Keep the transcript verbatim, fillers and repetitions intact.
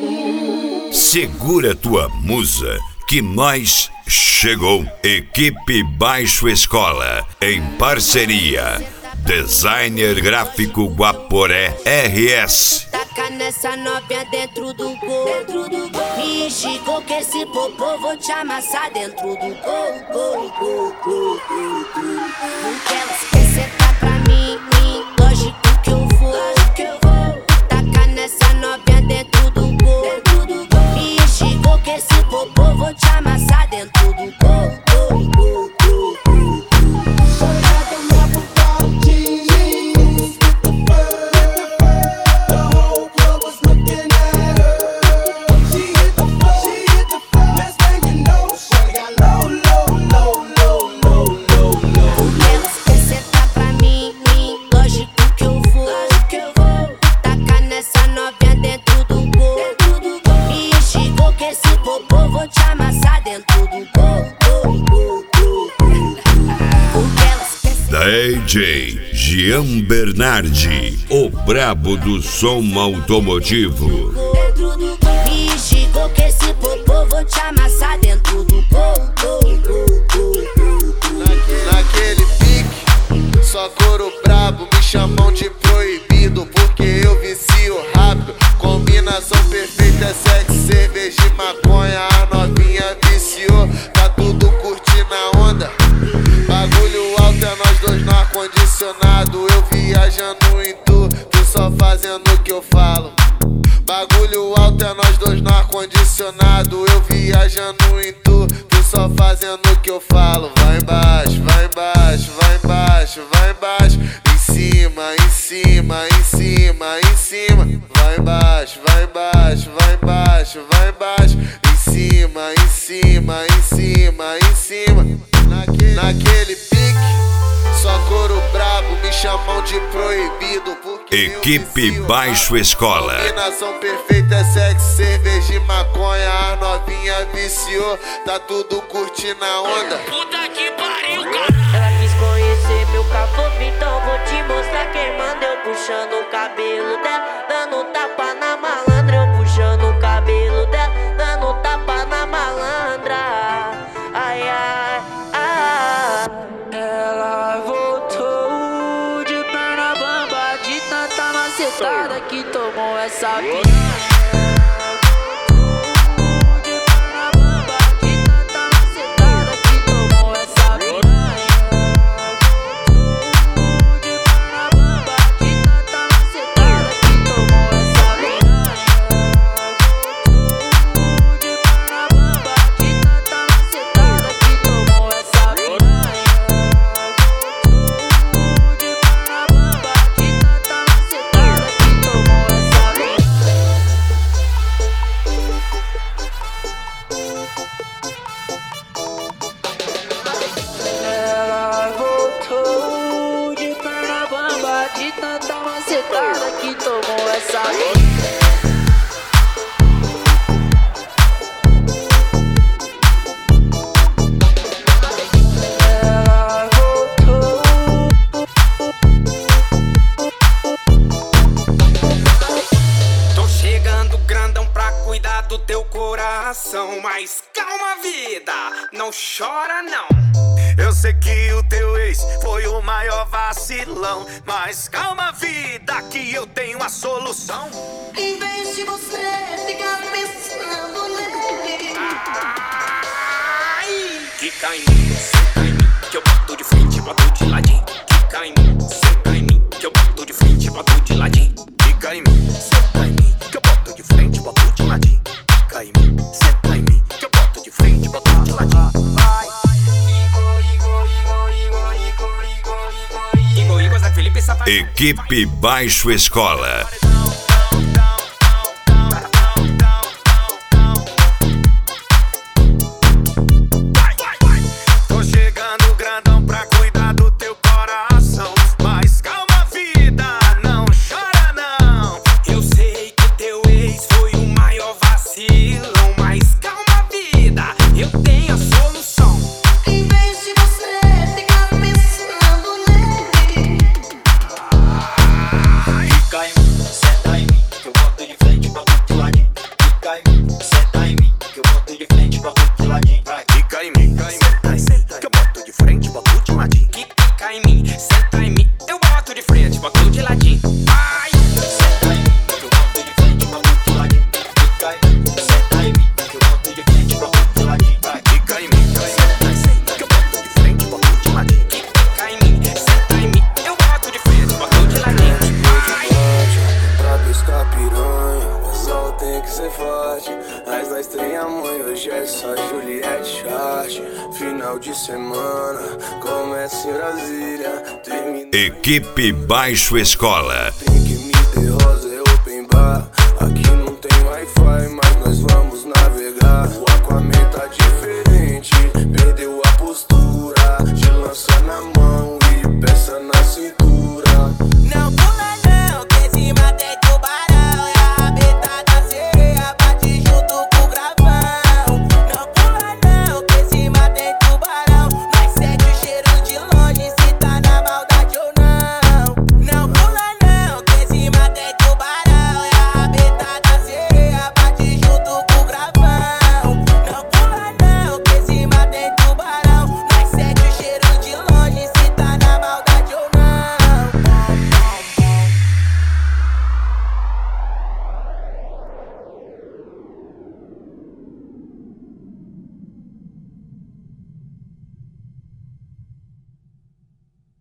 Segura tua musa que nós chegou. Equipe Baixo Escola em parceria. Designer gráfico Guaporé R S. Taca nessa novinha dentro do gol. Me enxigou que esse popô vou te amassar dentro do gol. Gol, gol, gol, gol, gol. Porque ela quer sentar pra mim, lógico que eu vou. Taca nessa novinha dentro do gol. Me enxigou que esse popô vou te amassar dentro do gol. Gol, gol, gol, gol. D J Gian Bernardi, o brabo do som automotivo. Me enxigou que esse popô vou te amassar dentro do gol. Naquele pique, só couro brabo, me chamam de proibido porque eu vicio rápido. Combinação perfeita é sexo, cerveja e maconha. A novinha viciou, tá tudo curtindo a onda. Bagulho alto é nós dois no ar-condicionado. Eu viajando em tu, tu só fazendo o que eu falo. Bagulho alto é nós dois no ar-condicionado. Eu viajando em tu, tu só fazendo o que eu falo. Vai embaixo, vai embaixo, vai embaixo, vai embaixo. Em cima, em cima, em cima, em cima. Vai embaixo, vai embaixo, vai embaixo, vai embaixo. Em cima, em cima, em cima, em cima. Naquele, naquele pique, só couro brabo, me chamam de proibido porque Equipe Baixo Escola. Combinação perfeita é sexo, cerveja e maconha. A novinha viciou, tá tudo curtindo a onda. Puta que pariu, cara. Ela quis conhecer meu caboclo, então vou te mostrar quem manda. Eu puxando o cabelo dela, dando tapa na malandra. Eu puxando o cabelo dela, dando tapa na malandra. Ai, ai, ai. Ela voltou de perna bamba, de tanta macetada que tomou essa piranha. De tanta macetada que tomou essa ela voltou. Tô chegando grandão pra cuidar do teu coração. Mas calma, vida, não chora não. Eu sei que o teu ex foi o maior vacilão, mas calma, vida, que eu tenho a solução. Em vez de você ficar pensando nele, Ai, quica em mim, senta em mim, que eu boto de frente, boto de ladinho. Quica em mim, senta em mim, que eu boto de frente, boto de ladinho. Fica em mim, senta em mim, que eu boto de frente, boto de ladinho. Fica em mim, senta em mim, que eu boto de frente, boto de ladinho. Vai. Equipe Baixo Escola. Tô chegando grandão pra cuidar do teu coração, mas calma, vida, não chora não. Eu sei que teu ex foi o maior vacilão, mas calma, vida, eu tenho a solução. em vez de você ficar pensando nele, Fica em mim, senta em mim, eu boto de frente, boto de ladinho. Vai! Senta em mim, que eu boto de frente, boto de ladinho. Fica em mim, senta em mim, que eu boto de frente, boto de ladinho. Fica em mim, Senta, senta, que eu boto de frente, boto de ladinho. fica em mim, senta em mim, eu boto de frente, boto de ladinho. Vai! Pra pescar piranha, o anzol tem que ser forte. Mas nós tem a mãe, hoje é só Juliette Chart. Final de semana, começa em Brasília, termina. Equipe Baixo Escola. Tem que me ter rosa, é open bar. Aqui não tem Wi-Fi, mas nós vamos navegar. O Aquaman tá diferente, perdeu a postura. De lança na mão e peça na cintura. Não vou